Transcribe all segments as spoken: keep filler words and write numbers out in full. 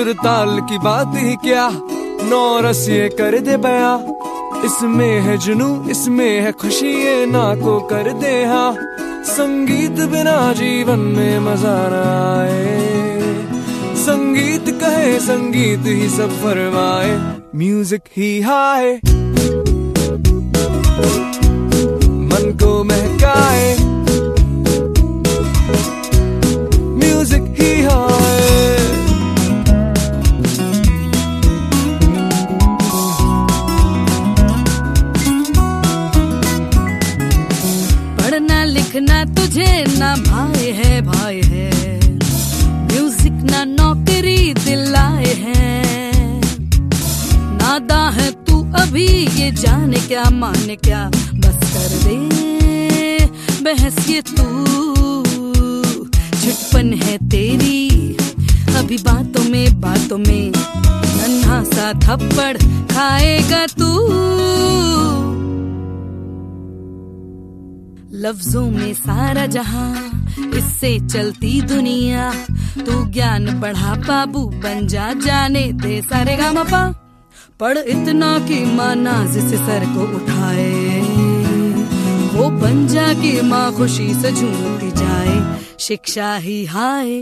सुर ताल की बात ही क्या, नौ रस ये कर दे बया। इसमें है जुनू, इसमें है खुशी, ये ना को कर दे हाँ। संगीत बिना जीवन में मजा न आए, संगीत कहे संगीत ही सब फरमाए। म्यूजिक ही हाय मन को महकाए, म्यूजिक ही हाय। पढ़ना लिखना तुझे ना भाई है भाई है, म्यूजिक ना नौकरी दिलाए है। नादा है तू अभी ये जाने क्या माने क्या, बस कर दे बहस ये तू। झटपन है तेरी अभी बातों में बातों में, नन्हा सा थप्पड़ खाएगा तू। लफ्जों में सारा जहां, इससे चलती दुनिया। तू ज्ञान बढ़ा बाबू बन जा, जाने दे सारे गामा। पढ़ इतना कि माँ नाज से सर को उठाए, वो बन जा कि माँ खुशी से झूमती जाए। शिक्षा ही हाय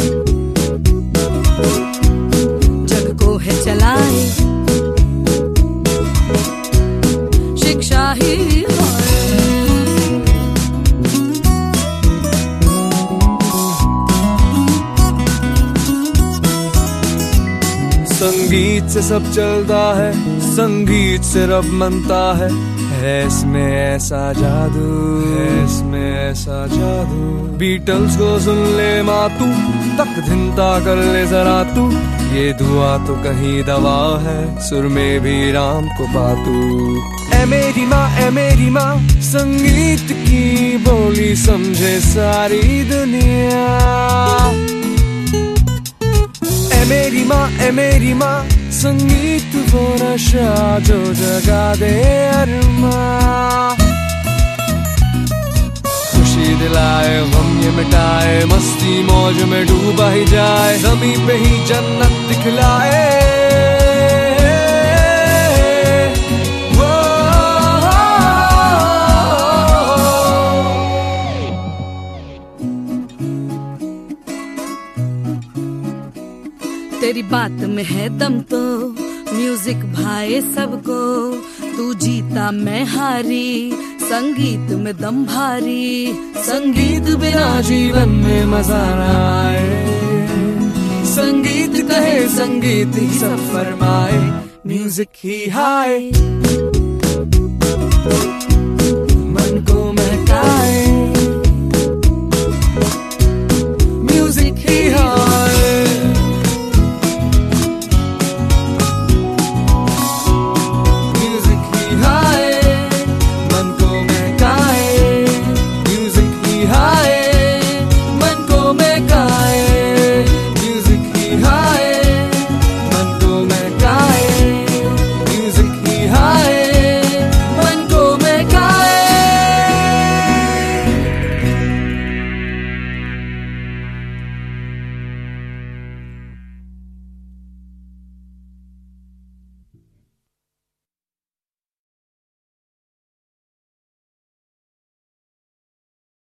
जग को है चलाए, शिक्षा ही हाय। संगीत से सब चलता है, संगीत से रब मनता है। है इसमें ऐसा जादू, है इसमें ऐसा जादू। बीटल्स को सुन ले माँ तू, तक धिनता कर ले जरा तू। ये दुआ तो कहीं दवा है, सुर में भी राम को पातू। ऐ मेरी माँ, ऐ मेरी माँ, संगीत की बोली समझे सारी दुनिया। ऐ मेरी माँ, ऐ मेरी माँ, संगीत वो नशा जो जगा दे अरमां। खुशी दिलाए गम ये मिटाए, मस्ती मौज में डूबा ही जाए। ज़मीं पे ही जन्नत दिखलाए। तेरी बात में है दम तो, म्यूजिक भाए सबको। तू जीता मैं हारी, संगीत में दम भारी। संगीत बिना जीवन में मजा न आए, संगीत कहे संगीत ही सब फरमाए। म्यूजिक ही हाय